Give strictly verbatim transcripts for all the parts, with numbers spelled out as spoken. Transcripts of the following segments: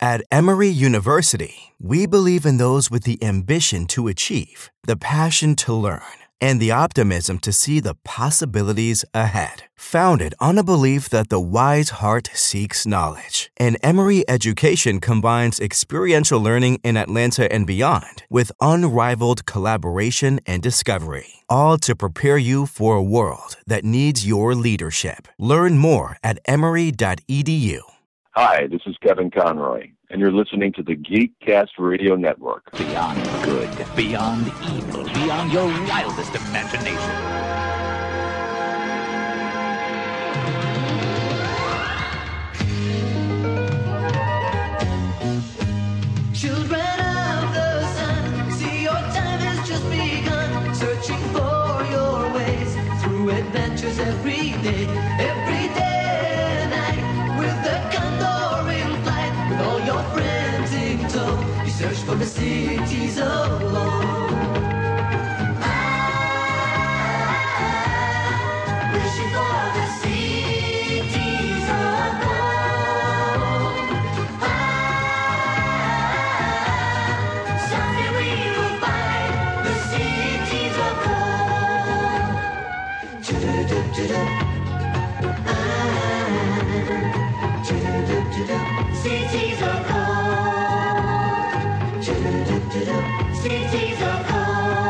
At Emory University, we believe in those with the ambition to achieve, the passion to learn, and the optimism to see the possibilities ahead. Founded on a belief that the wise heart seeks knowledge, and Emory education combines experiential learning in Atlanta and beyond with unrivaled collaboration and discovery, all to prepare you for a world that needs your leadership. Learn more at emory dot e d u. Hi, this is Kevin Conroy, and you're listening to the Geekcast Radio Network. Beyond good, beyond evil, beyond your wildest imagination. Children of the sun, see your time has just begun. Searching for your ways through adventures every day, every day and night. With the condor in flight, with all your friends in tow, you search for the cities of gold. Wishing for the cities of gold. Someday we will find the cities of gold. Do-do-do-do-do. Cities of gold. Cities of gold.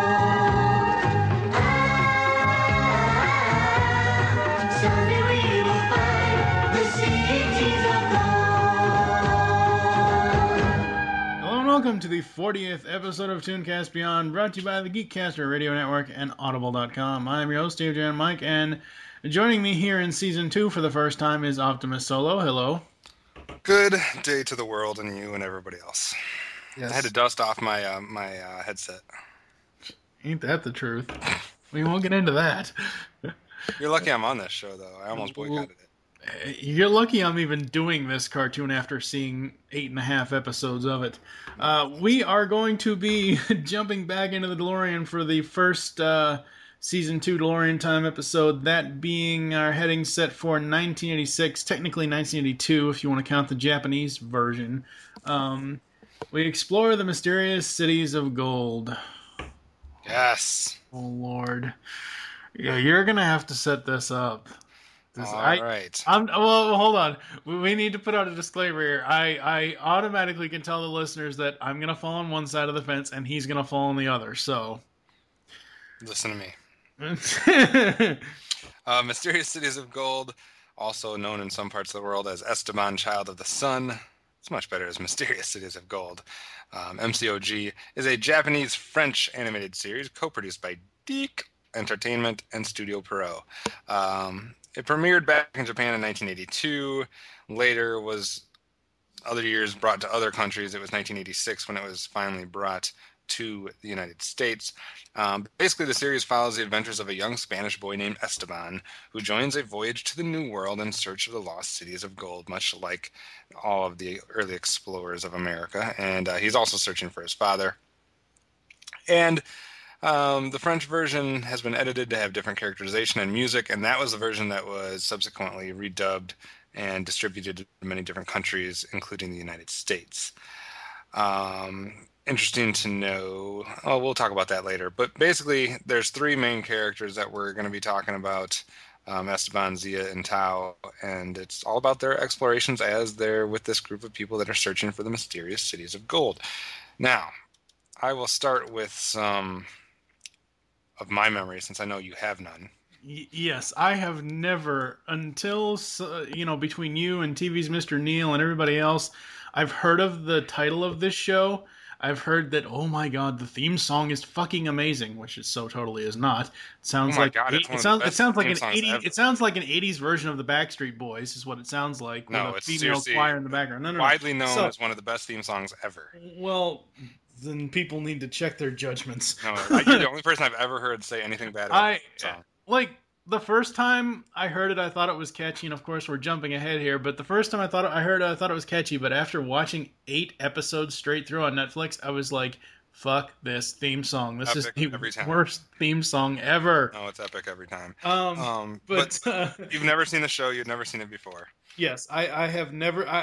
Ah, someday we will find the cities of gold. Hello and welcome to the fortieth episode of Tooncast Beyond, brought to you by the Geekcaster Radio Network and Audible dot com. I'm your host, Dave Jan Mike, and joining me here in Season two for the first time is Optimus Solo. Hello. Good day to the world and you and everybody else. Yes. I had to dust off my uh, my uh, headset. Ain't that the truth? We won't get into that. You're lucky I'm on this show, though. I almost boycotted it. You're lucky I'm even doing this cartoon after seeing eight and a half episodes of it. Uh, we are going to be jumping back into the DeLorean for the first uh, Season two DeLorean Time episode, that being our heading set for nineteen eighty-six, technically nineteen eighty-two if you want to count the Japanese version. Um, we explore the mysterious cities of gold. Yes. Oh, Lord. Yeah, you're going to have to set this up. This, All I, right. I'm, well, hold on. We, we need to put out a disclaimer here. I, I automatically can tell the listeners that I'm going to fall on one side of the fence and he's going to fall on the other, so... Listen to me. uh, Mysterious Cities of Gold, also known in some parts of the world as Esteban Child of the Sun. It's much better as Mysterious Cities of Gold. Um, M C O G is a Japanese-French animated series co-produced by DiC Entertainment and Studio Pierrot. Um, it premiered back in Japan in nineteen eighty-two. Later was other years brought to other countries. It was nineteen eighty-six when it was finally brought to the United States. Um, basically, the series follows the adventures of a young Spanish boy named Esteban, who joins a voyage to the New World in search of the lost cities of gold, much like all of the early explorers of America. And uh, he's also searching for his father. And um, the French version has been edited to have different characterization and music, and that was the version that was subsequently redubbed and distributed to many different countries, including the United States. Um... Interesting to know. Oh, we'll talk about that later. But basically, there's three main characters that we're going to be talking about, um, Esteban, Zia, and Tao. And it's all about their explorations as they're with this group of people that are searching for the mysterious cities of gold. Now, I will start with some of my memories, since I know you have none. Y- yes, I have never, until, uh, you know, between you and T V's Mister Neil and everybody else, I've heard of the title of this show. I've heard that, oh my god, the theme song is fucking amazing, which it so totally is not. It sounds oh my like god, it, it sounds it sounds like an eighties ever. it sounds like an eighties version of the Backstreet Boys is what it sounds like, no, with a it's female choir in the background. No, no, widely no. known so, as one of the best theme songs ever. Well, then people need to check their judgments. No, I, you're the only person I've ever heard say anything bad about I the song. like the first time I heard it, I thought it was catchy, and of course we're jumping ahead here. But the first time I thought I heard it, I thought it was catchy. But after watching eight episodes straight through on Netflix, I was like, "Fuck this theme song! This Epic is every the time. worst theme song ever." No, it's epic every time. Um, Um, but, but uh, you've never seen the show. You've never seen it before. yes, I, I have never. I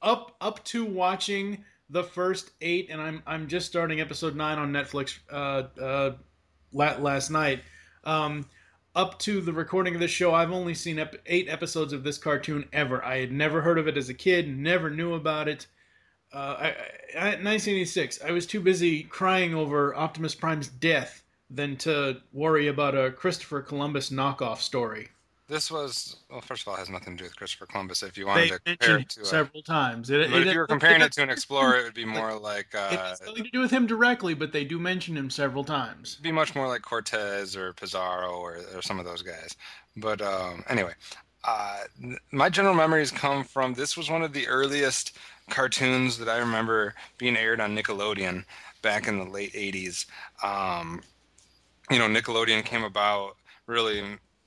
up up to watching the first eight, and I'm I'm just starting episode nine on Netflix uh, uh, last night. Um, up to the recording of this show, I've only seen ep- eight episodes of this cartoon ever. I had never heard of it as a kid, never knew about it. Uh, I, I, nineteen eighty-six, I was too busy crying over Optimus Prime's death than to worry about a Christopher Columbus knockoff story. This was, well, first of all, it has nothing to do with Christopher Columbus. If you wanted They to compare it to it several a, times. It, but it, if you were it, comparing it, it to an Explorer, it would be more like, uh, it has nothing to do with him directly, but they do mention him several times. Be much more like Cortez or Pizarro or, or some of those guys. But um, anyway, uh, my general memories come from, this was one of the earliest cartoons that I remember being aired on Nickelodeon back in the late eighties. Um, you know, Nickelodeon came about really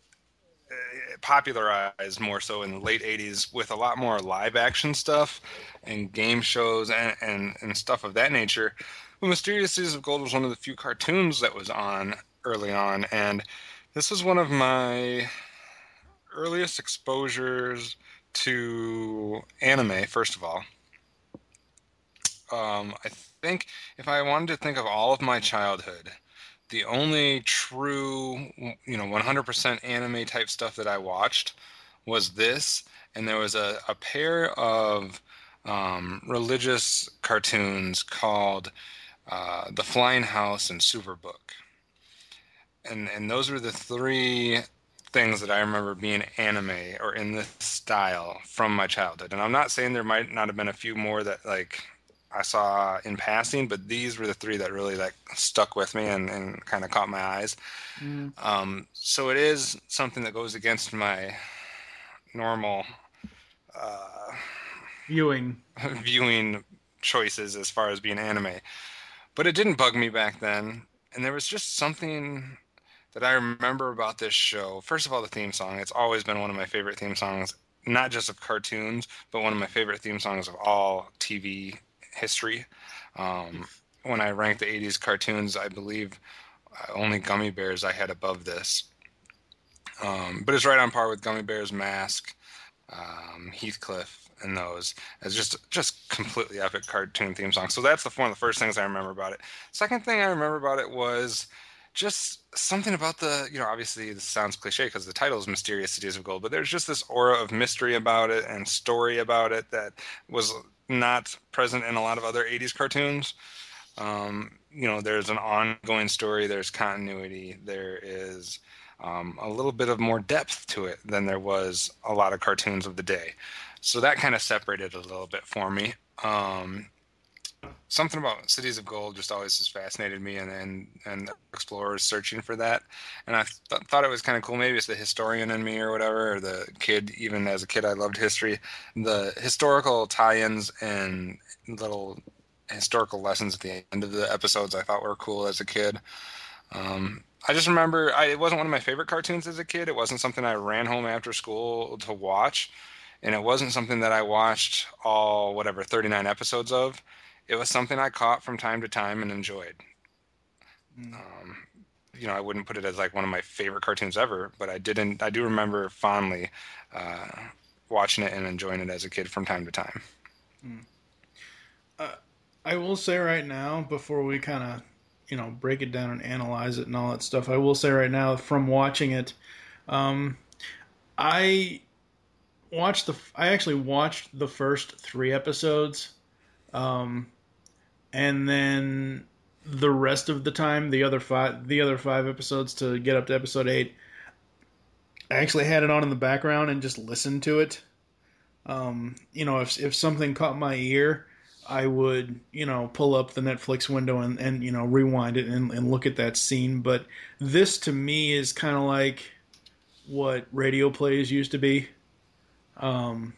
popularized more so in the late eighties with a lot more live action stuff and game shows and, and, and stuff of that nature. But Mysterious Cities of Gold was one of the few cartoons that was on early on, and this was one of my earliest exposures to anime, first of all. Um, I think if I wanted to think of all of my childhood, the only true, you know, one hundred percent anime type stuff that I watched was this, and there was a, a pair of um, religious cartoons called uh, The Flying House and Superbook. And and those were the three things that I remember being anime or in this style from my childhood. And I'm not saying there might not have been a few more that, like, I saw in passing, but these were the three that really like stuck with me and, and kind of caught my eyes. Mm. Um, so it is something that goes against my normal uh, viewing viewing choices as far as being anime, but it didn't bug me back then. And there was just something that I remember about this show. First of all, the theme song. It's always been one of my favorite theme songs, not just of cartoons, but one of my favorite theme songs of all T V history. Um, when I ranked the eighties cartoons, I believe uh, only Gummy Bears I had above this. Um, but it's right on par with Gummy Bears, Mask, um, Heathcliff, and those as just just completely epic cartoon theme songs. So that's the one of the first things I remember about it. Second thing I remember about it was just something about the, you know, obviously this sounds cliche because the title is Mysterious Cities of Gold, but there's just this aura of mystery about it and story about it that was not present in a lot of other eighties cartoons. Um, you know, there's an ongoing story, there's continuity, there is um, a little bit of more depth to it than there was a lot of cartoons of the day. So that kind of separated a little bit for me. Um, something about Cities of Gold just always has fascinated me, and and, and explorers searching for that. And I th- thought it was kind of cool. Maybe it's the historian in me or whatever, or the kid. Even as a kid, I loved history. The historical tie-ins and little historical lessons at the end of the episodes I thought were cool as a kid. Um, I just remember I, it wasn't one of my favorite cartoons as a kid. It wasn't something I ran home after school to watch. And it wasn't something that I watched all, whatever, thirty-nine episodes of. It was something I caught from time to time and enjoyed. Mm. Um, you know, I wouldn't put it as like one of my favorite cartoons ever, but I didn't. I do remember fondly uh, watching it and enjoying it as a kid from time to time. Mm. Uh, I will say right now, before we kind of, you know, break it down and analyze it and all that stuff, I will say right now, from watching it, um, I watched the. I actually watched the first three episodes. Um, and then the rest of the time, the other five, the other five episodes to get up to episode eight, I actually had it on in the background and just listened to it. Um, you know, if if something caught my ear, I would, you know, pull up the Netflix window and, and you know, rewind it and, and look at that scene. But this to me is kind of like what radio plays used to be. Um,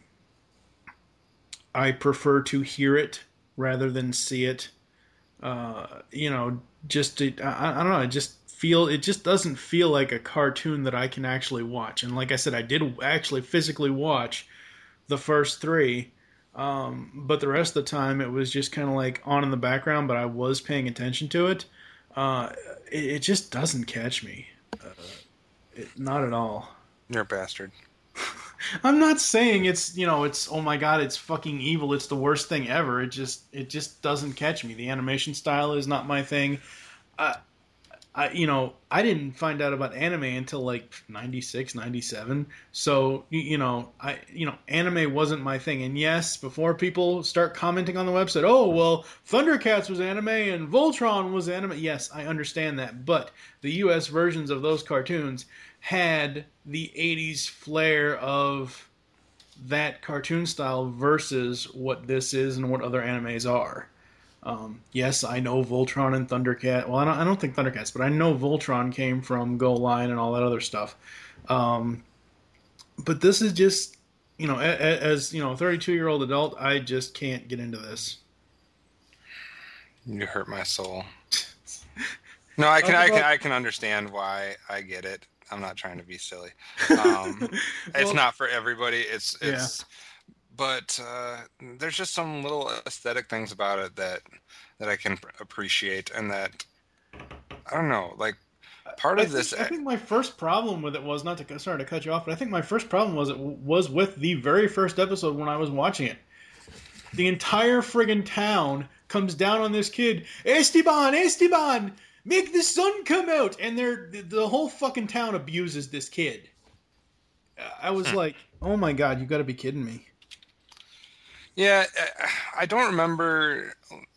I prefer to hear it rather than see it. Uh, you know, just to, I, I don't know. I just feel it just doesn't feel like a cartoon that I can actually watch. And like I said, I did actually physically watch the first three, um, but the rest of the time it was just kind of like on in the background. But I was paying attention to it. Uh, it, it just doesn't catch me, uh, it, not at all. You're a bastard. I'm not saying it's, you know, it's, oh my god, it's fucking evil, it's the worst thing ever. It just it just doesn't catch me. The animation style is not my thing. I, I you know, I didn't find out about anime until like ninety-six, ninety-seven. So, you, you know, I you know, anime wasn't my thing. And yes, before people start commenting on the website, "Oh, well, Thundercats was anime and Voltron was anime." Yes, I understand that, but the U S versions of those cartoons had the eighties flair of that cartoon style versus what this is and what other animes are. Um, yes, I know Voltron and Thundercat. Well, I don't, I don't think Thundercats, but I know Voltron came from Go Line and all that other stuff. Um, but this is just, you know, as, as you know, a thirty-two-year-old adult, I just can't get into this. You hurt my soul. No, I can, I can, I can understand why. I get it. I'm not trying to be silly. Um, well, it's not for everybody. It's it's, yeah. But uh, there's just some little aesthetic things about it that that I can appreciate, and that I don't know, like part I of think, this. I think my first problem with it was not to sorry to cut you off, but I think my first problem was it was with the very first episode when I was watching it. The entire friggin' town comes down on this kid, Esteban, Esteban. Make the sun come out! And they're, the whole fucking town abuses this kid. I was hmm. like, oh my god, you gotta be kidding me. Yeah, I don't remember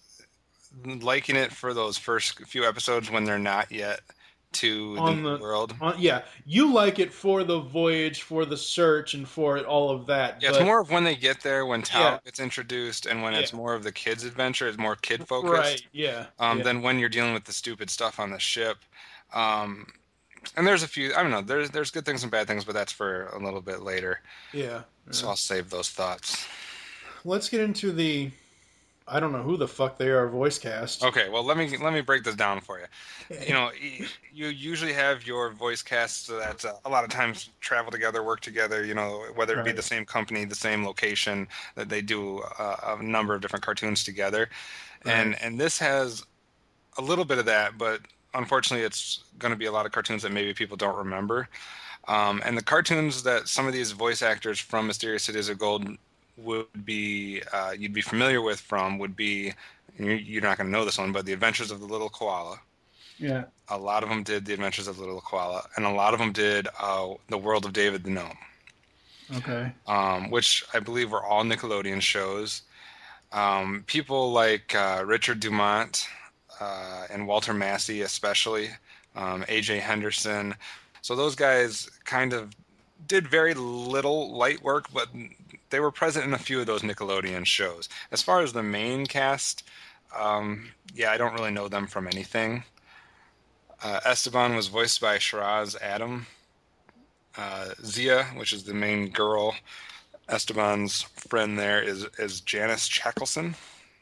liking it for those first few episodes when they're not yet to on the, the world. On, yeah, you like it for the voyage, for the search, and for all of that. Yeah, but, it's more of when they get there, when Tao yeah. gets introduced, and when yeah. it's more of the kids' adventure, it's more kid-focused. Right, yeah. Um, yeah. Than when you're dealing with the stupid stuff on the ship. Um, and there's a few, I don't know, there's, there's good things and bad things, but that's for a little bit later. Yeah. yeah. So I'll save those thoughts. Let's get into the... I don't know who the fuck they are voice cast. Okay, well let me let me break this down for you. You know, you usually have your voice casts that uh, a lot of times travel together, work together. You know, whether it be right. the same company, the same location, that they do uh, a number of different cartoons together, right. and and this has a little bit of that, but unfortunately, it's going to be a lot of cartoons that maybe people don't remember. Um, and the cartoons that some of these voice actors from Mysterious Cities of Gold would be uh, you'd be familiar with from would be you're not going to know this one, but The Adventures of the Little Koala. Yeah, a lot of them did The Adventures of the Little Koala, and a lot of them did uh, The World of David the Gnome. Okay, um, which I believe were all Nickelodeon shows. Um, people like uh, Richard Dumont uh, and Walter Massey, especially um, A J Henderson. So those guys kind of did very little light work, but they were present in a few of those Nickelodeon shows. As far as the main cast, um, yeah, I don't really know them from anything. Uh, Esteban was voiced by Shiraz Adam. Uh, Zia, which is the main girl, Esteban's friend there, is, is Janice Shackleton.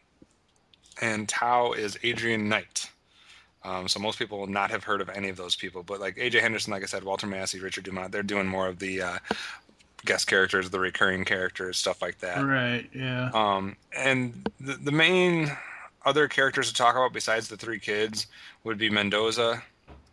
And Tao is Adrian Knight. Um, so most people will not have heard of any of those people. But like A J Henderson, like I said, Walter Massey, Richard Dumont, they're doing more of the uh, guest characters, the recurring characters, stuff like that. Right, yeah. Um, and the, the main other characters to talk about besides the three kids would be Mendoza,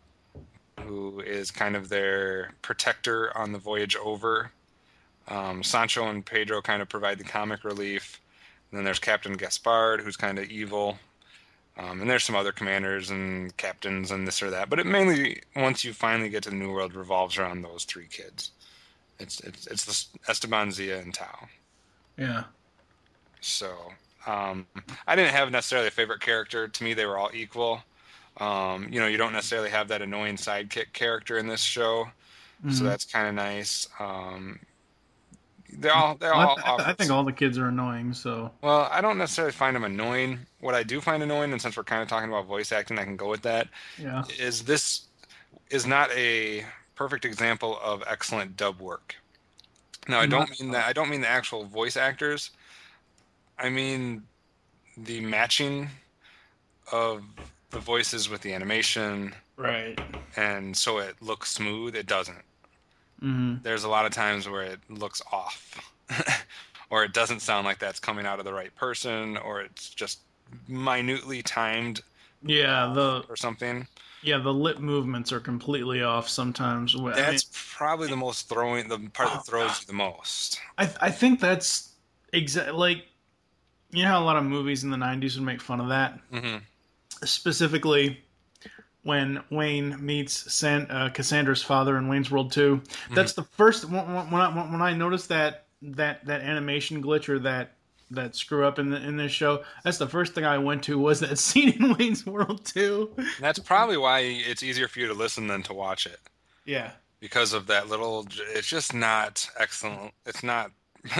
who is kind of their protector on the voyage over. Um, Sancho and Pedro kind of provide the comic relief. And then there's Captain Gaspard, who's kind of evil. Um, and there's some other commanders and captains and this or that. But it mainly, once you finally get to the New World, revolves around those three kids. It's it's it's the Esteban, Zia, and Tao. Yeah. So um, I didn't have necessarily a favorite character. To me, they were all equal. Um, you know, you don't necessarily have that annoying sidekick character in this show, mm-hmm. so that's kind of nice. Um, they're all they're all. I, th- I think all the kids are annoying. So. Well, I don't necessarily find them annoying. What I do find annoying, and since we're kind of talking about voice acting, I can go with that. Yeah. Is this is not a perfect example of excellent dub work. Now, I don't mean that. I don't mean the actual voice actors. I mean the matching of the voices with the animation, right? And so it looks smooth. It doesn't. Mm-hmm. There's a lot of times where it looks off, or it doesn't sound like that's coming out of the right person, or it's just minutely timed Yeah, the or something. yeah the lip movements are completely off sometimes. I mean, That's probably the most throwing, the part that oh, throws you the most. I I think that's exact like you know how a lot of movies in the nineties would make fun of that, hmm specifically when Wayne meets San, uh, Cassandra's father in Wayne's World two. hmm That's the first when, when I when I noticed that that that animation glitch or that that screw up in the, in this show. That's the first thing I went to was that scene in Wayne's World two. That's probably why it's easier for you to listen than to watch it. Yeah. Because of that little, it's just not excellent. It's not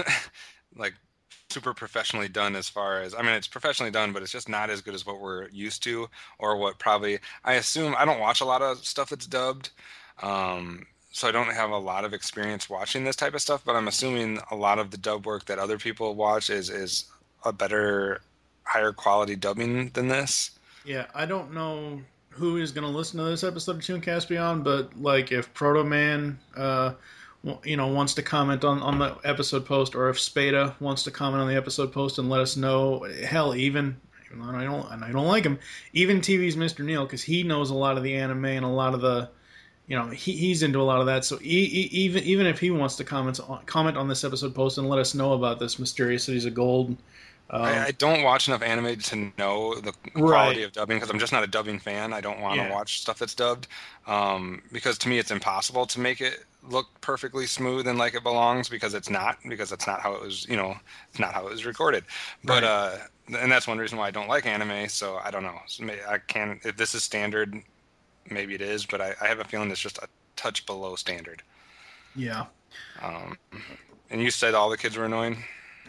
like super professionally done as far as, I mean, it's professionally done, but it's just not as good as what we're used to, or what probably, I assume, I don't watch a lot of stuff that's dubbed. Um, so I don't have a lot of experience watching this type of stuff, but I'm assuming a lot of the dub work that other people watch is, is a better, higher quality dubbing than this. Yeah, I don't know who is going to listen to this episode of Tooncast Beyond, but like if Proto Man, uh, w- you know, wants to comment on, on the episode post, or if Spada wants to comment on the episode post and let us know, hell, even even though I don't and I don't like him, even T V's Mister Neil, because he knows a lot of the anime and a lot of the, you know, he, he's into a lot of that. So e- e- even even if he wants to comment on, comment on this episode post and let us know about this Mysterious Cities of Gold. Um, I, I don't watch enough anime to know the Right. quality of dubbing because I'm just not a dubbing fan. I don't want to Yeah. watch stuff that's dubbed um, because to me it's impossible to make it look perfectly smooth and like it belongs because it's not because that's not how it was. You know, it's not how it was recorded. But Right. uh, and that's one reason why I don't like anime. So I don't know. So may- I can't. If this is standard, maybe it is. But I, I have a feeling it's just a touch below standard. yeah. Um, and you said all the kids were annoying.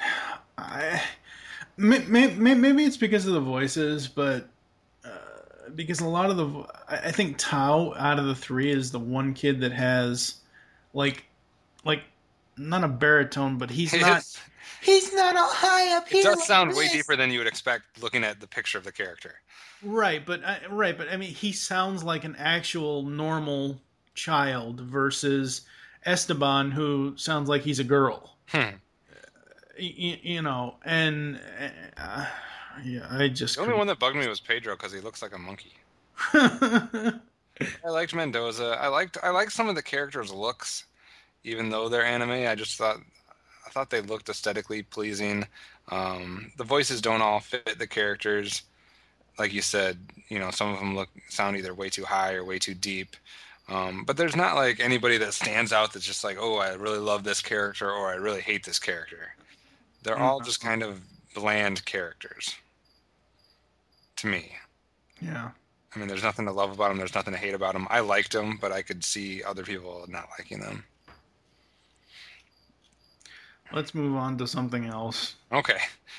I, may, may, may- maybe it's because of the voices, but uh, because a lot of the, vo- I I think Tao out of the three is the one kid that has, like, like not a baritone, but he's not. He's not all high up It here. does like sound way this. deeper than you would expect looking at the picture of the character. Right, but I, right, but I mean, he sounds like an actual normal child versus Esteban, who sounds like he's a girl. Hmm. You, you know, and uh, yeah, I just The only one that bugged me was Pedro because he looks like a monkey. couldn't- I liked Mendoza. I liked I liked some of the characters' looks, even though they're anime. I just thought I thought they looked aesthetically pleasing. Um, the voices don't all fit the characters, like you said. You know, some of them look sound either way too high or way too deep. Um, but there's not like anybody that stands out that's just like, oh, I really love this character or I really hate this character. They're all just kind of bland characters to me. yeah. I mean, there's nothing to love about them. There's nothing to hate about them. I liked them, but I could see other people not liking them. Let's move on to something else. Okay.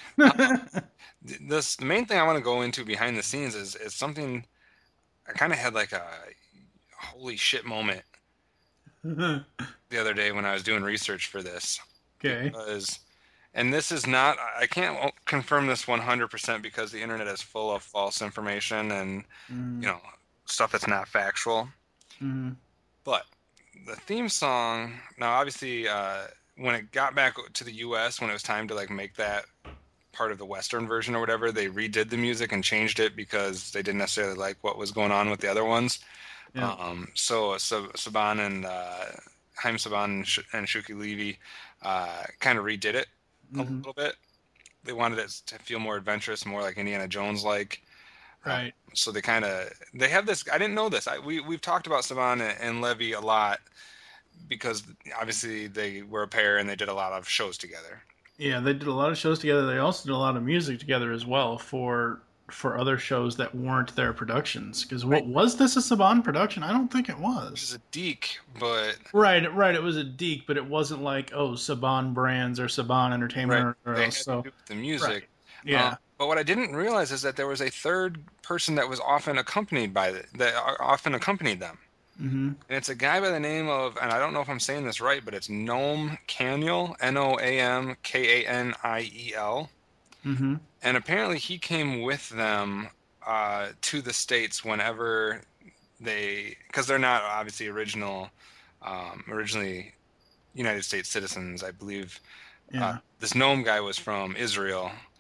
This the main thing I want to go into behind the scenes is is something I kind of had like a holy shit moment Okay. the other day when I was doing research for this. Because, and this is not, I can't confirm this one hundred percent because the internet is full of false information and, Mm, you know, stuff that's not factual. mm, But the theme song, now obviously, uh, when it got back to the U S, when it was time to like make that part of the Western version or whatever, they redid the music and changed it because they didn't necessarily like what was going on with the other ones. yeah. Um, so, so Saban and uh, Haim Saban and, Sh- and Shuki Levy uh, kind of redid it a Mhm. little bit. They wanted it to feel more adventurous, more like Indiana Jones like. Right. So they kind of they have this. I didn't know this. I, we we've talked about Saban and, and Levy a lot because obviously they were a pair and they did a lot of shows together. Yeah, they did a lot of shows together. They also did a lot of music together as well for for other shows that weren't their productions. Because what was this a Saban production? I don't think it Which is was. a deek, but Right, right. It was a Deke, but it wasn't like oh Saban Brands or Saban Entertainment right, or they had else. to So do with the music. right. yeah, Um, but what I didn't realize is that there was a third person that was often accompanied by the, that often accompanied them. hmm And it's a guy by the name of, and I don't know if I'm saying this right, but it's Noam Kaniel, N O A M K A N I E L. hmm And apparently he came with them uh, to the States whenever they, because they're not obviously original, um, originally United States citizens, I believe. yeah. Uh, this Noam guy was from Israel.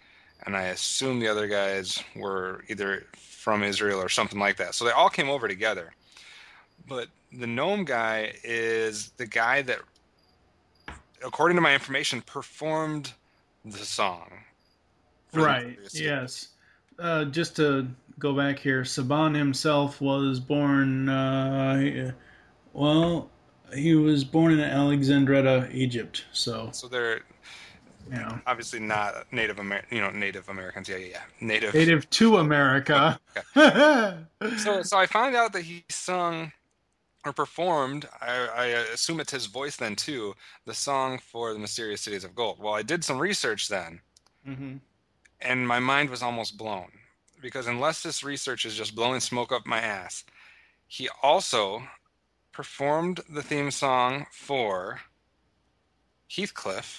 and I assume the other guys were either from Israel or something like that. So they all came over together. But the gnome guy is the guy that, according to my information, performed the song. for the Right. Mysterious City. Yes. Uh, just to go back here, Saban himself was born. Uh, he- well, he was born in Alexandria, Egypt. So, So they're you know, obviously not Native Amer- you know, Native Americans. Yeah, yeah, yeah. Native. native to America. So, so I found out that he sung or performed, I, I assume it's his voice then too, the song for the Mysterious Cities of Gold. Well, I did some research then, hmm and my mind was almost blown. Because unless this research is just blowing smoke up my ass, he also performed the theme song for Heathcliff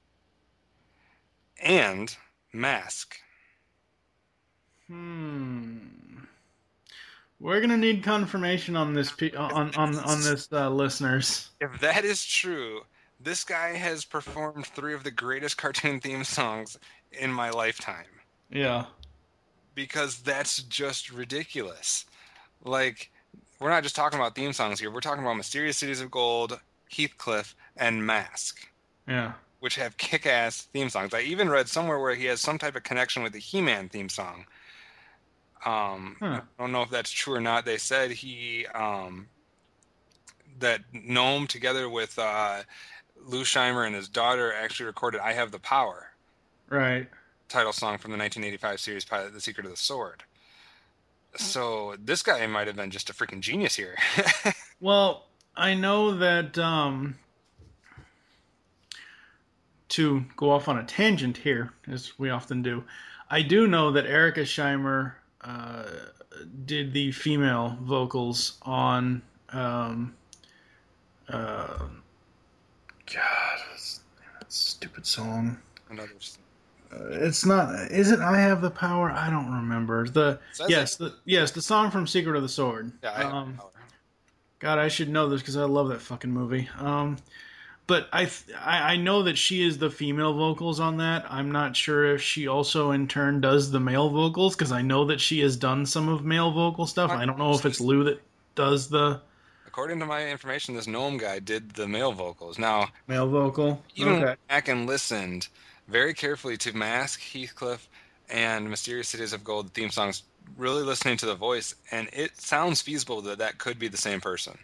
and Mask. Hmm. We're gonna need confirmation on this, pe- on on on this, uh, listeners. If that is true, this guy has performed three of the greatest cartoon theme songs in my lifetime. Yeah. Because that's just ridiculous. Like, we're not just talking about theme songs here. We're talking about Mysterious Cities of Gold, Heathcliff, and Mask, Yeah. which have kick-ass theme songs. I even read somewhere where he has some type of connection with the He-Man theme song. Um, Huh. I don't know if that's true or not. They said he, um, that Gnome together with uh, Lou Scheimer and his daughter actually recorded "I Have the Power," Right. title song from the nineteen eighty-five series pilot, "The Secret of the Sword." So this guy might have been just a freaking genius here. Well, I know that, um, to go off on a tangent here, as we often do, I do know that Erica Scheimer uh, did the female vocals on, um, uh, God, what's that stupid song? Another. Uh, it's not. Is it "I Have the Power"? I don't remember. The Says yes, it. the yes, the song from "Secret of the Sword." Yeah, I have um, the power. God, I should know this because I love that fucking movie. Um, but I, th- I I know that she is the female vocals on that. I'm not sure if she also in turn does the male vocals because I know that she has done some of male vocal stuff. I don't know if it's Lou that does the According to my information, this gnome guy did the male vocals. Now, male vocal. even Okay. went back and listened very carefully to Mask, Heathcliff, and Mysterious Cities of Gold theme songs, really listening to the voice, and it sounds feasible that that could be the same person.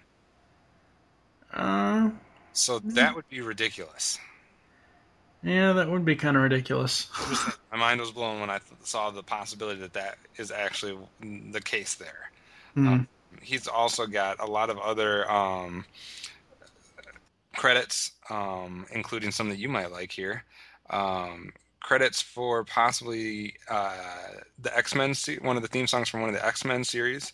Uh, So that would be ridiculous. yeah, that would be kind of ridiculous. My mind was blown when I th- saw the possibility that that is actually the case there. Hmm. Um, he's also got a lot of other um, credits, um, including some that you might like here. Um, credits for possibly uh, the X-Men, se- one of the theme songs from one of the X-Men series.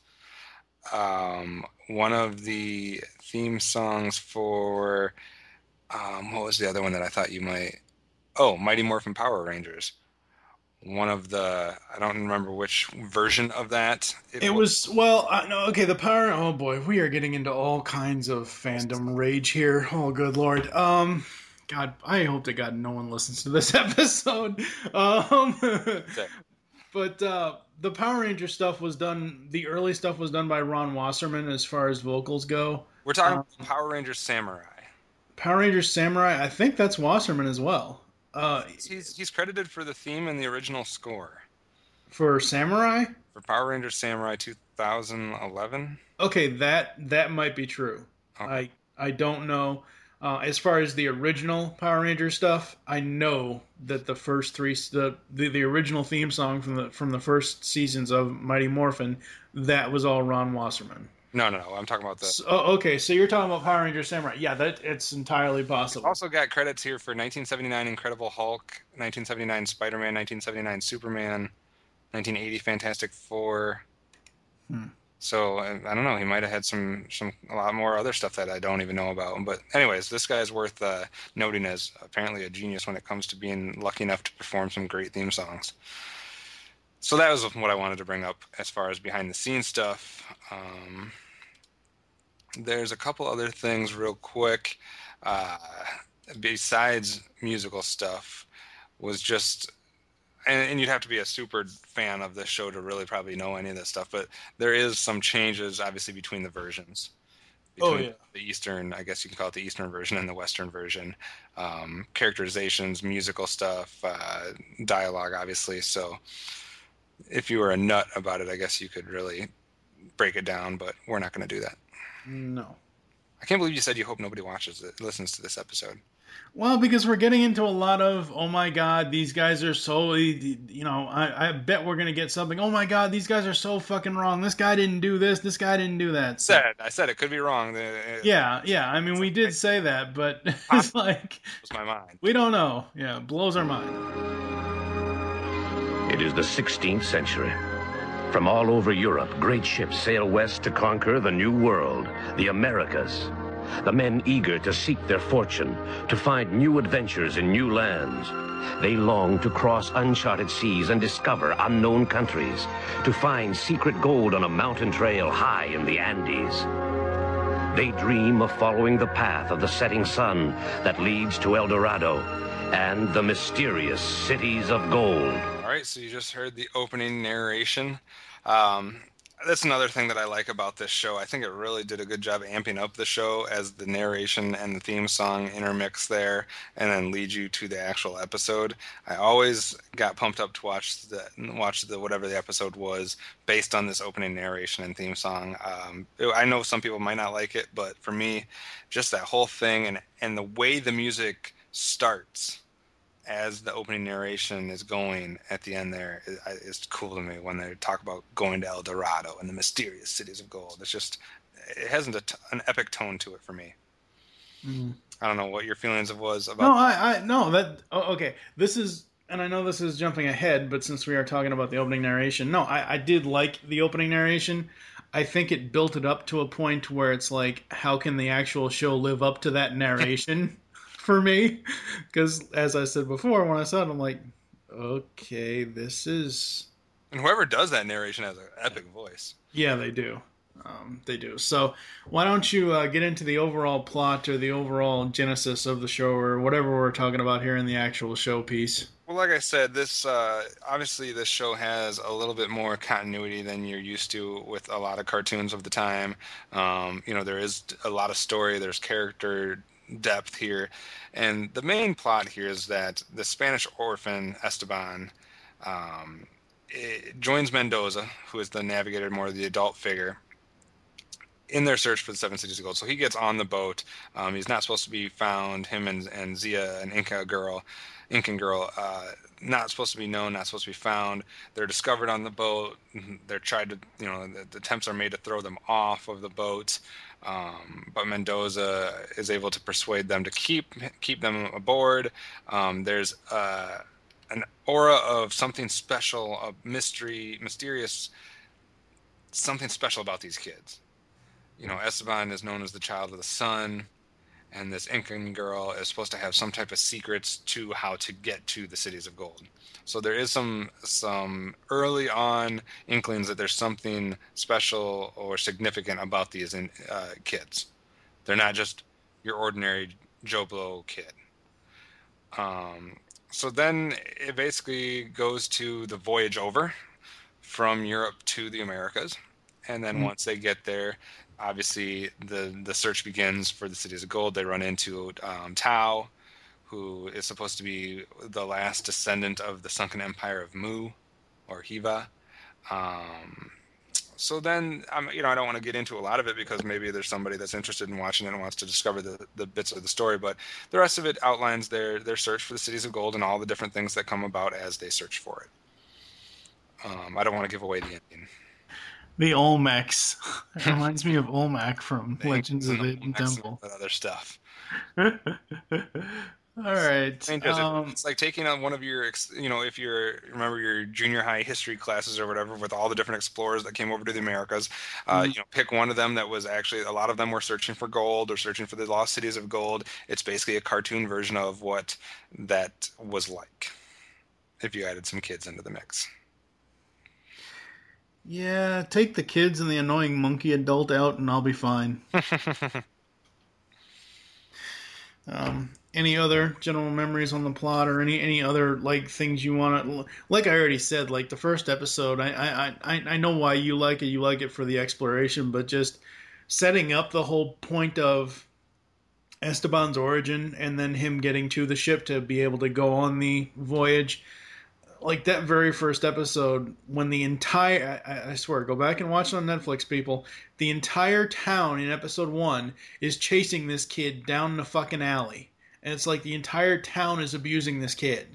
Um, one of the theme songs for, um, what was the other one that I thought you might... Oh, Mighty Morphin Power Rangers. One of the, I don't remember which version of that. It was, well, uh, no, okay, the power, oh boy, we are getting into all kinds of fandom rage here. Oh, good lord. Um, God, I hope to God no one listens to this episode. Um, but, uh, the Power Ranger stuff was done, the early stuff was done by Ron Wasserman as far as vocals go. We're talking Um, about Power Rangers Samurai. Power Rangers Samurai, I think that's Wasserman as well. Uh, He's he's credited for the theme and the original score for Samurai? for Power Rangers Samurai two thousand eleven. Okay, that, that might be true. Okay. I I don't know. Uh, as far as the original Power Ranger stuff, I know that the first three, the, the the original theme song from the from the first seasons of Mighty Morphin, that was all Ron Wasserman. No, no, no. I'm talking about the. So, oh, okay, so you're talking about Power Ranger Samurai? Yeah, that it's entirely possible. Also got credits here for nineteen seventy-nine Incredible Hulk, nineteen seventy-nine Spider-Man, nineteen seventy-nine Superman, nineteen eighty Fantastic Four. Hmm. So I, I don't know. He might have had some some a lot more other stuff that I don't even know about. But anyways, this guy's worth uh, noting as apparently a genius when it comes to being lucky enough to perform some great theme songs. So that was what I wanted to bring up as far as behind the scenes stuff. Um, there's a couple other things real quick. Uh, besides musical stuff, was just and, and you'd have to be a super fan of this show to really probably know any of this stuff. But there is some changes, obviously, between the versions. Between Oh, yeah. the Eastern, I guess you can call it the Eastern version and the Western version. Um, characterizations, musical stuff, uh, dialogue, obviously. So if you were a nut about it, I guess you could really break it down, but we're not going to do that. No. I can't believe you said you hope nobody watches it, listens to this episode. Well, because we're getting into a lot of, oh my God, these guys are so, you know, I, I bet we're going to get something. Oh my God, these guys are so fucking wrong. This guy didn't do this. This guy didn't do that. So, Said I said it could be wrong. yeah, yeah. I mean, we did say that, but it's like, It's my mind. we don't know. Yeah, it blows our mind. It is the sixteenth century. From all over Europe, great ships sail west to conquer the new world, the Americas. The men eager to seek their fortune, to find new adventures in new lands. They long to cross uncharted seas and discover unknown countries, to find secret gold on a mountain trail high in the Andes. They dream of following the path of the setting sun that leads to El Dorado and the mysterious cities of gold. All right, so you just heard the opening narration. Um, that's another thing that I like about this show. I think it really did a good job amping up the show as the narration and the theme song intermix there and then lead you to the actual episode. I always got pumped up to watch the watch the whatever the episode was based on this opening narration and theme song. Um, I know some people might not like it, but for me, just that whole thing and, and the way the music starts as the opening narration is going at the end there is, is cool to me when they talk about going to El Dorado and the mysterious cities of gold. It's just, it has a t- an epic tone to it for me. Mm. I don't know what your feelings of was about. No, I, I, no, that, oh, okay. This is, and I know this is jumping ahead, but since we are talking about the opening narration, no, I, I did like the opening narration. I think it built it up to a point where it's like, how can the actual show live up to that narration? For me, because as I said before, when I saw it, I'm like, okay, this is. And whoever does that narration has an epic voice. Yeah, they do. Um, they do. So why don't you uh, get into the overall plot or the overall genesis of the show or whatever we're talking about here in the actual show piece? Well, like I said, this uh, obviously this show has a little bit more continuity than you're used to with a lot of cartoons of the time. Um, you know, there is a lot of story. There's character depth here, and the main plot here is that the Spanish orphan Esteban um, joins Mendoza, who is the navigator, more the adult figure, in their search for the Seven Cities of Gold. So he gets on the boat. Um, he's not supposed to be found. Him and, and Zia, an Inca girl, Incan girl, uh, not supposed to be known, not supposed to be found. They're discovered on the boat. They're tried to, you know, the, the attempts are made to throw them off of the boat. Um, but Mendoza is able to persuade them to keep keep them aboard. Um, there's uh, an aura of something special, a mystery, mysterious, something special about these kids. You know, Esteban is known as the child of the sun, and this Incan girl is supposed to have some type of secrets to how to get to the cities of gold. So there is some some early on inklings that there's something special or significant about these uh, kids. They're not just your ordinary Joe Blow kid. Um, so then it basically goes to the voyage over from Europe to the Americas. And then mm-hmm. once they get there, obviously the, the search begins for the cities of gold. They run into um, Tao, who is supposed to be the last descendant of the sunken empire of Mu, or Hiva. Um, so then, um, you know, I don't want to get into a lot of it because maybe there's somebody that's interested in watching it and wants to discover the, the bits of the story. But the rest of it outlines their, their search for the cities of gold and all the different things that come about as they search for it. Um, I don't want to give away the ending. The Olmecs. It reminds me of Olmec from Legends of the Hidden Temple. That other stuff. All right. I mean, um, it's like taking on one of your, you know, if you're, remember your junior high history classes or whatever with all the different explorers that came over to the Americas, uh, mm-hmm. you know, pick one of them that was actually, a lot of them were searching for gold or searching for the lost cities of gold. It's basically a cartoon version of what that was like if you added some kids into the mix. Yeah, take the kids and the annoying monkey adult out and I'll be fine. um, any other general memories on the plot, or any, any other like things you want to? Like I already said, like the first episode, I I, I I know why you like it. You like it for the exploration, but just setting up the whole point of Esteban's origin and then him getting to the ship to be able to go on the voyage. Like that very first episode, when the entire, I, I swear, go back and watch it on Netflix, people. The entire town in episode one is chasing this kid down the fucking alley. And it's like the entire town is abusing this kid.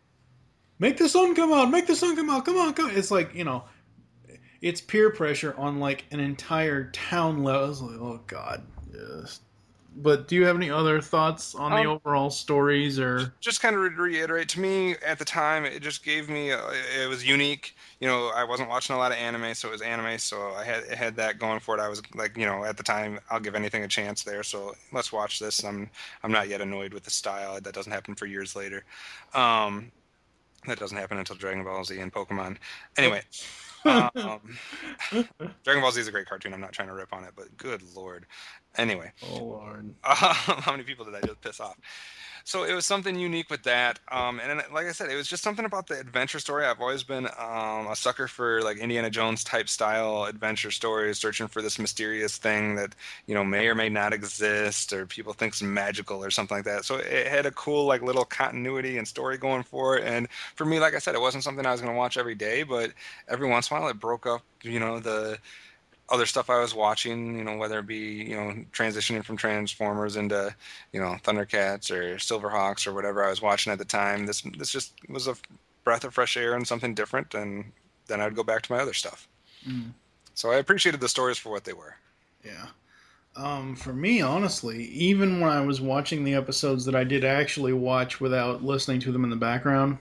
Make the sun come out, make the sun come out, come on, come on. It's like, you know, it's peer pressure on like an entire town level. It's like, oh God, yes. But do you have any other thoughts on the um, overall stories, or just kind of reiterate to me at the time? It just gave me a, it was unique. You know, I wasn't watching a lot of anime, so it was anime. So I had it had that going for it. I was like, you know, at the time, I'll give anything a chance there. So let's watch this. I'm I'm not yet annoyed with the style. That doesn't happen for years later. Um, that doesn't happen until Dragon Ball Z and Pokemon. Anyway. um, Dragon Ball Z is a great cartoon. I'm not trying to rip on it, but good lord. Anyway. Oh lord. Uh, how many people did I just piss off? So it was something unique with that. Um, and like I said, it was just something about the adventure story. I've always been um, a sucker for like Indiana Jones type style adventure stories, searching for this mysterious thing that, you know, may or may not exist, or people think is magical or something like that. So it had a cool like little continuity and story going for it. And for me, like I said, it wasn't something I was going to watch every day, but every once in a while it broke up, you know, the other stuff I was watching, you know, whether it be, you know, transitioning from Transformers into, you know, Thundercats or Silverhawks or whatever I was watching at the time. This this just was a breath of fresh air and something different, and then I'd go back to my other stuff. Mm. So I appreciated the stories for what they were. Yeah. Um, for me, honestly, even when I was watching the episodes that I did actually watch without listening to them in the background,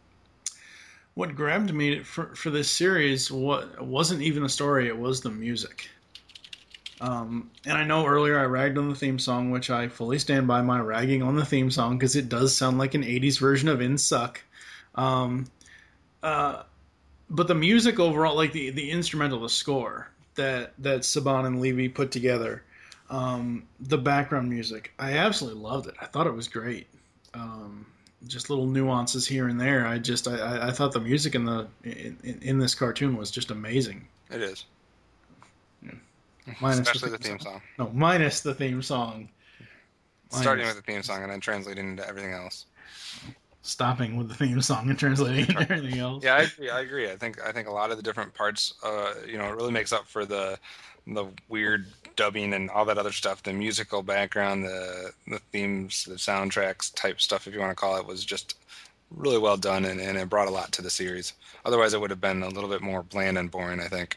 what grabbed me for for this series what wasn't even the story, it was the music. Um, and I know earlier I ragged on the theme song, which I fully stand by my ragging on the theme song, because it does sound like an eighties version of In Suck. Um, uh, but the music overall, like the, the instrumental, the score that, that Saban and Levy put together, um, the background music, I absolutely loved it. I thought it was great. Um, just little nuances here and there. I just I, I thought the music in the in, in this cartoon was just amazing. It is. Yeah. Minus Especially the theme, the theme song. song. No, minus the theme song. Minus. Starting with the theme song and then translating into everything else. Stopping with the theme song and translating into everything else. Yeah, I agree. I agree. I think I think a lot of the different parts, uh, you know, it really makes up for the the weird dubbing and all that other stuff. The musical background, the the themes, the soundtracks type stuff, if you want to call it, was just really well done, and, and it brought a lot to the series. Otherwise, it would have been a little bit more bland and boring, I think.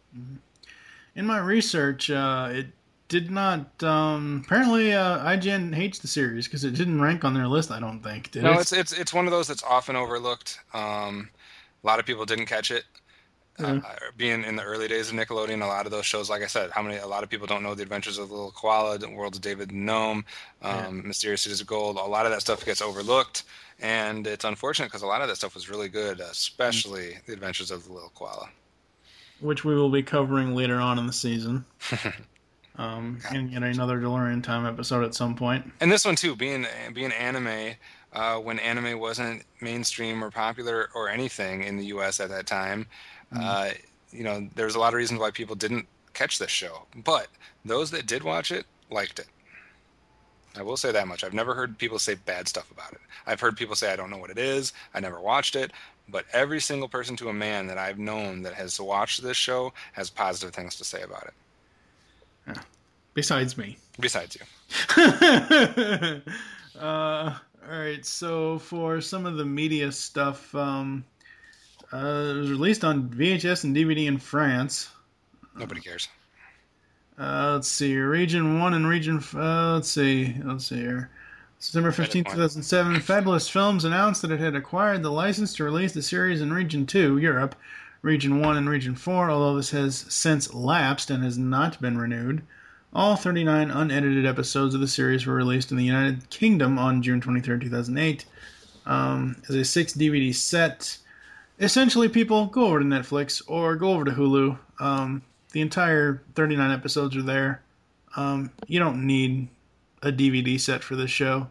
In my research, uh, it did not. Um, apparently, uh, I G N hates the series because it didn't rank on their list. I don't think. Did no, it? it's it's it's one of those that's often overlooked. Um, a lot of people didn't catch it. Uh, being in the early days of Nickelodeon, a lot of those shows, like I said, how many? A lot of people don't know The Adventures of the Little Koala, The World of David and Gnome, um, yeah. Mysterious Cities of Gold. A lot of that stuff gets overlooked, and it's unfortunate because a lot of that stuff was really good, especially mm-hmm. The Adventures of the Little Koala, which we will be covering later on in the season. um, in, in another DeLorean Time episode at some point. And this one too, being being anime. Uh, when anime wasn't mainstream or popular or anything in the U S at that time, uh, you know, there was a lot of reasons why people didn't catch this show. But those that did watch it liked it. I will say that much. I've never heard people say bad stuff about it. I've heard people say, I don't know what it is. I never watched it. But every single person to a man that I've known that has watched this show has positive things to say about it. Yeah. Besides me. Besides you. uh... All right, so for some of the media stuff, um, uh, it was released on V H S and D V D in France. Nobody cares. Uh, let's see, Region one and Region... Uh, let's see, let's see here. September fifteenth, two thousand seven, Fabulous Films announced that it had acquired the license to release the series in Region two, Europe, Region one and Region four, although this has since lapsed and has not been renewed. All thirty-nine unedited episodes of the series were released in the United Kingdom on June twenty-third, two thousand eight. Um, as a six D V D set. Essentially, people, go over to Netflix or go over to Hulu. Um, the entire thirty-nine episodes are there. Um, you don't need a D V D set for this show.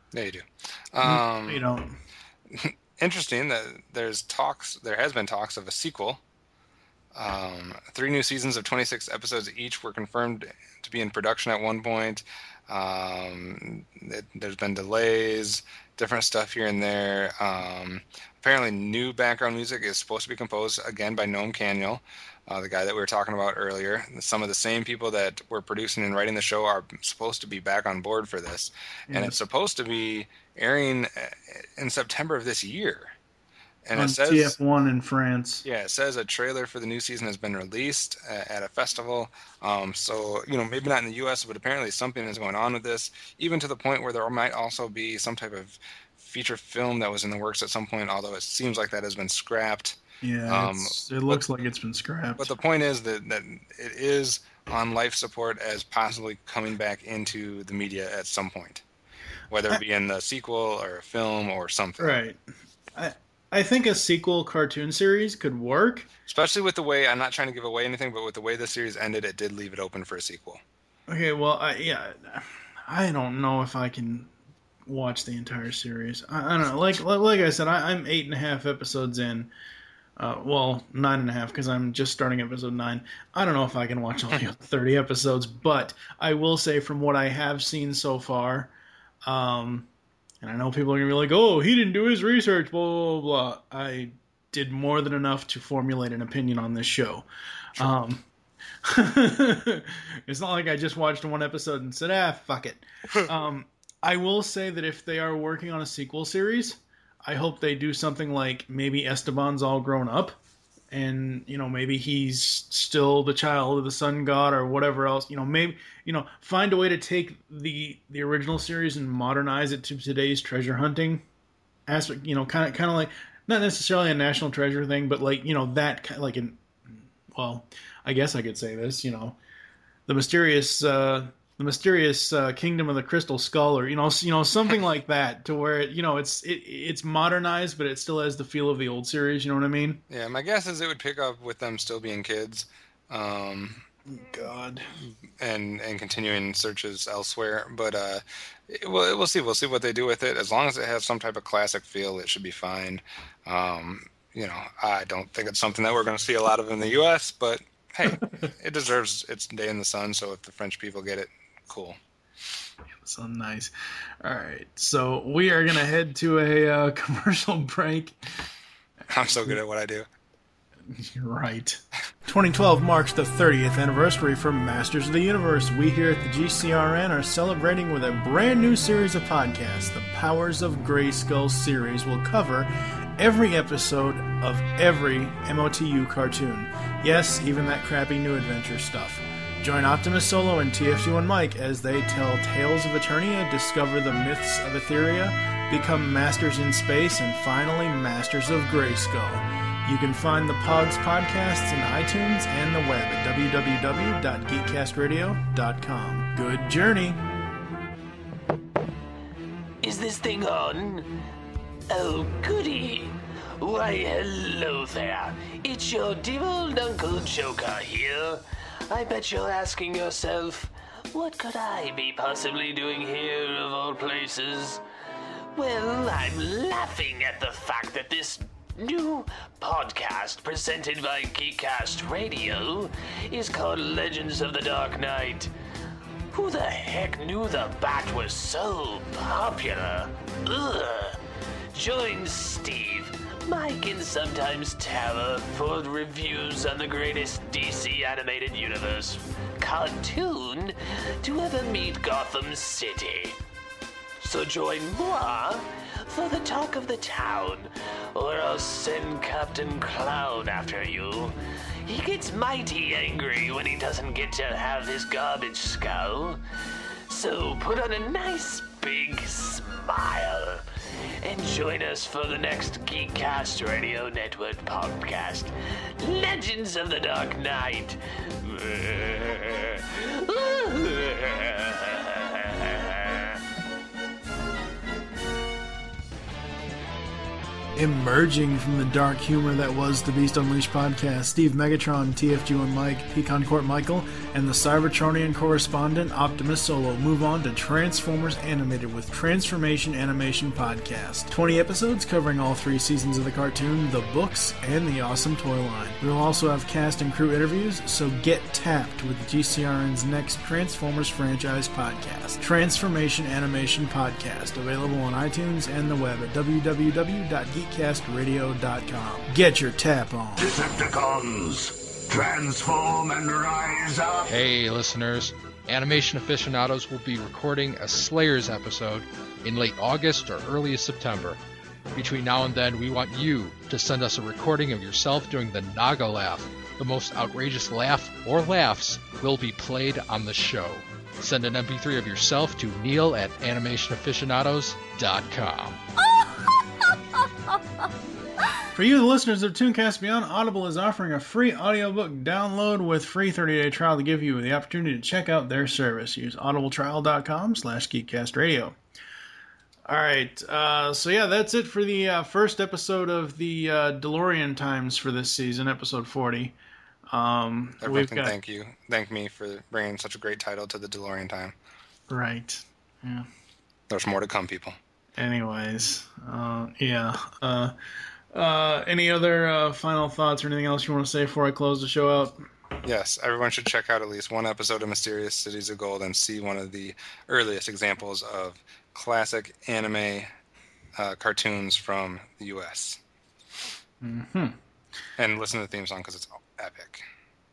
Yeah, you do. Um, you don't. Interesting that there's talks. There has been talks of a sequel. Um, three new seasons of twenty-six episodes each were confirmed to be in production at one point. Um, it, there's been delays, different stuff here and there. Um, apparently, new background music is supposed to be composed again by Noam Caniel, uh, the guy that we were talking about earlier. Some of the same people that were producing and writing the show are supposed to be back on board for this, yes. And it's supposed to be airing in September of this year. And on it says T F one in France. Yeah, it says a trailer for the new season has been released at a festival. Um, so, you know, maybe not in the U S, but apparently something is going on with this, even to the point where there might also be some type of feature film that was in the works at some point, although it seems like that has been scrapped. Yeah, um, it looks but, like it's been scrapped. But the point is that, that it is on life support as possibly coming back into the media at some point, whether it be in the sequel or a film or something. Right. I, I think a sequel cartoon series could work. Especially with the way, I'm not trying to give away anything, but with the way the series ended, it did leave it open for a sequel. Okay, well, I, yeah, I don't know if I can watch the entire series. I, I don't know. Like like I said, I, I'm eight and a half episodes in. Uh, well, nine and a half because I'm just starting episode nine. I don't know if I can watch all the thirty episodes, but I will say from what I have seen so far, um... and I know people are going to be like, oh, he didn't do his research, blah, blah, blah. I did more than enough to formulate an opinion on this show. Sure. Um, it's not like I just watched one episode and said, ah, fuck it. um, I will say that if they are working on a sequel series, I hope they do something like maybe Esteban's all grown up. And, you know, maybe he's still the child of the sun god or whatever else. You know, maybe, you know, find a way to take the the original series and modernize it to today's treasure hunting aspect. You know, kind of kind of like, not necessarily a National Treasure thing, but like, you know, that kind of like an, well, I guess I could say this, you know, the mysterious, uh, the mysterious uh, Kingdom of the Crystal Skull, or you know, you know, something like that, to where it, you know, it's it, it's modernized, but it still has the feel of the old series. You know what I mean? Yeah, my guess is it would pick up with them still being kids, um, God, and and continuing searches elsewhere. But uh, it, we'll we'll see. We'll see what they do with it. As long as it has some type of classic feel, it should be fine. Um, you know, I don't think it's something that we're going to see a lot of in the U S, but hey, it deserves its day in the sun. So if the French people get it, cool. So nice. All right, so we are gonna head to a uh, commercial break. I'm so good at what I do. You're right. twenty twelve marks the thirtieth anniversary for Masters of the Universe. We here at the G C R N are celebrating with a brand new series of podcasts. The Powers of Grayskull series will cover every episode of every M O T U cartoon. Yes, even that crappy New Adventure stuff. Join Optimus Solo and T F T one Mike as they tell tales of Eternia, discover the myths of Etheria, become masters in space, and finally masters of Grayskull. You can find the Pogs podcasts in iTunes and the web at w w w dot geekcast radio dot com. Good journey! Is this thing on? Oh, goody! Why, hello there. It's your dear old Uncle Joker here. I bet you're asking yourself, what could I be possibly doing here of all places? Well, I'm laughing at the fact that this new podcast presented by Geekcast Radio is called Legends of the Dark Knight. Who the heck knew the Bat was so popular? Ugh. Join Steve, Mike, and sometimes Tara for reviews on the greatest D C animated universe cartoon to ever meet Gotham City. So join moi for the talk of the town, or I'll send Captain Clown after you. He gets mighty angry when he doesn't get to have his garbage skull. So put on a nice big smile and join us for the next Geekcast Radio Network podcast, Legends of the Dark Knight. Emerging from the dark humor that was the Beast Unleashed podcast, Steve Megatron, T F G one Mike, Pecan Court Michael, and the Cybertronian correspondent Optimus Solo move on to Transformers Animated with Transformation Animation Podcast. twenty episodes covering all three seasons of the cartoon, the books, and the awesome toy line. We will also have cast and crew interviews, so get tapped with G C R N's next Transformers franchise podcast, Transformation Animation Podcast, available on iTunes and the web at w w w dot geek cast radio dot com. Get your tap on. Decepticons, transform and rise up. Hey, listeners. Animation Aficionados will be recording a Slayers episode in late August or early September. Between now and then, we want you to send us a recording of yourself doing the Naga laugh. The most outrageous laugh or laughs will be played on the show. Send an M P three of yourself to Neil at animation aficionados dot com. For you, the listeners of Tooncast Beyond, Audible is offering a free audiobook download with free thirty-day trial to give you the opportunity to check out their service. Use audibletrial.com slash geekcastradio. All right, uh, so yeah, that's it for the uh, first episode of the uh, DeLorean Times for this season, episode forty. Um, Everyone we've can got... thank you, thank me for bringing such a great title to the DeLorean Time. Right, yeah. There's more to come, people. Anyways, uh, yeah. Uh, uh, any other uh, final thoughts or anything else you want to say before I close the show out? Yes, everyone should check out at least one episode of Mysterious Cities of Gold and see one of the earliest examples of classic anime uh, cartoons from the U S Mm-hmm. And listen to the theme song because it's epic.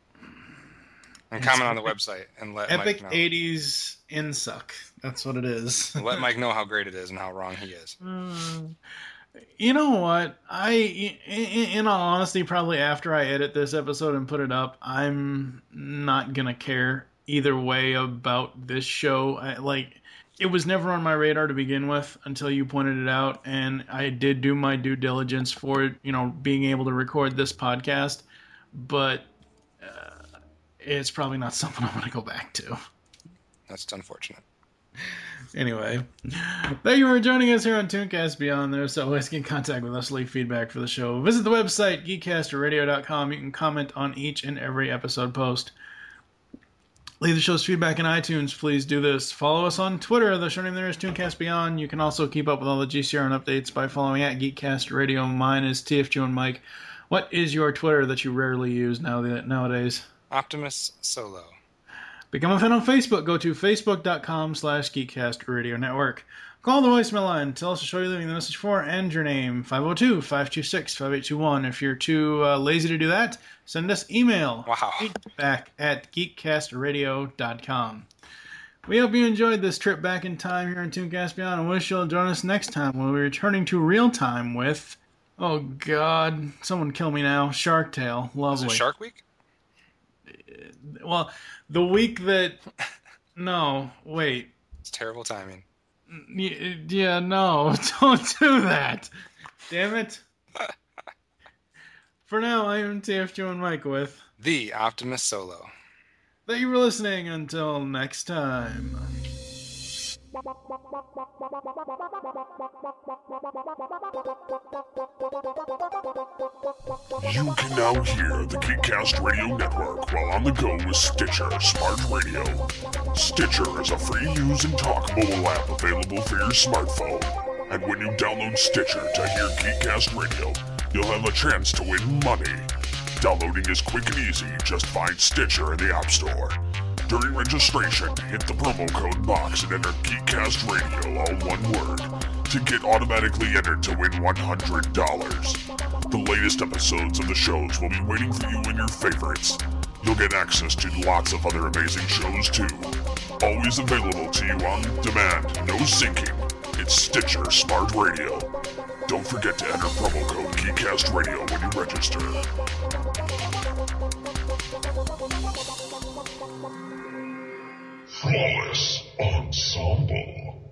And comment on the website and let Epic Mike know. eighties Insuck. That's what it is. Let Mike know how great it is and how wrong he is. Uh, you know what? I, in, in all honesty, probably after I edit this episode and put it up, I'm not gonna care either way about this show. I, like, it was never on my radar to begin with until you pointed it out, and I did do my due diligence for, you know, being able to record this podcast, but uh, it's probably not something I'm gonna go back to. That's unfortunate. Anyway, thank you for joining us here on Tooncast Beyond. There's always get in contact with us, leave feedback for the show. Visit the website, geek caster radio dot com. You can comment on each and every episode post. Leave the show's feedback in iTunes. Please do this. Follow us on Twitter. The show name there is Tooncast Beyond. You can also keep up with all the G C R N updates by following at Geekcast Radio. Mine is T F G one Mike. What is your Twitter that you rarely use now nowadays? Optimus Solo. Become a fan on Facebook. Go to facebook.com slash Geekcast Radio Network. Call the voicemail line. Tell us the show you're leaving the message for and your name. five oh two, five two six, five eight two one. If you're too uh, lazy to do that, send us email. Wow. Feedback at geekcastradio dot com. We hope you enjoyed this trip back in time here on Tooncast Beyond and wish you'll join us next time when we're returning to real time with, oh God, someone kill me now, Shark Tale. Lovely. Is it Shark Week? Well, the week that... No, wait. It's terrible timing. Yeah, no, don't do that. Damn it. For now, I am T F G one Mike with... The Optimus Solo. Thank you for listening. Until next time. You can now hear the Geekcast Radio Network while on the go with Stitcher Smart Radio. Stitcher is a free-use and talk mobile app available for your smartphone. And when you download Stitcher to hear Geekcast Radio, you'll have a chance to win money. Downloading is quick and easy. Just find Stitcher in the App Store. During registration, hit the promo code box and enter Geekcast Radio, all one word, to get automatically entered to win one hundred dollars. The latest episodes of the shows will be waiting for you in your favorites. You'll get access to lots of other amazing shows too. Always available to you on demand, no syncing. It's Stitcher Smart Radio. Don't forget to enter promo code Geekcast Radio when you register. Flawless Ensemble.